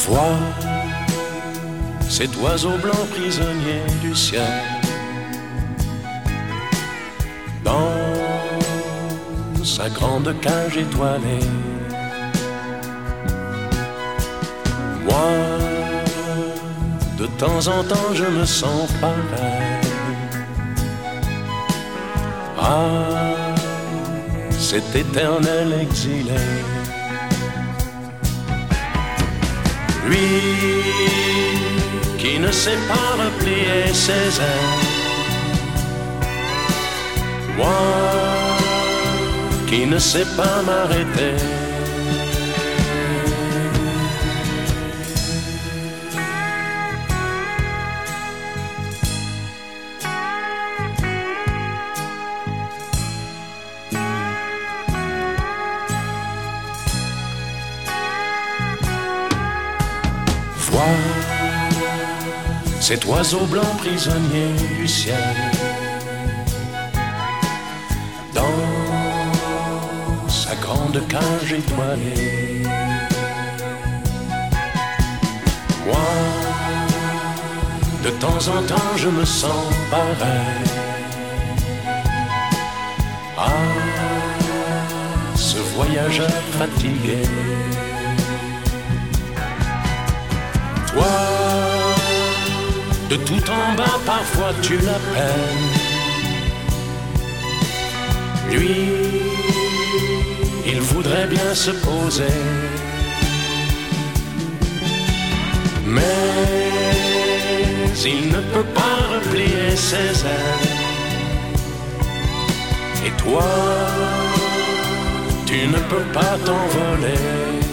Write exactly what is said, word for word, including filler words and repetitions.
Vois cet oiseau blanc prisonnier du ciel dans sa grande cage étoilée. Moi, de temps en temps, je me sens pareil à cet éternel exilé. Lui qui ne sait pas replier ses ailes, moi qui ne sais pas m'arrêter. Vois cet oiseau blanc prisonnier du ciel dans sa grande cage étoilée. Moi, de temps en temps, je me sens pareil à ce voyageur fatigué. Toi, de tout en bas, parfois tu l'appelles. Lui, il voudrait bien se poser, mais il ne peut pas replier ses ailes. Et toi, tu ne peux pas t'envoler.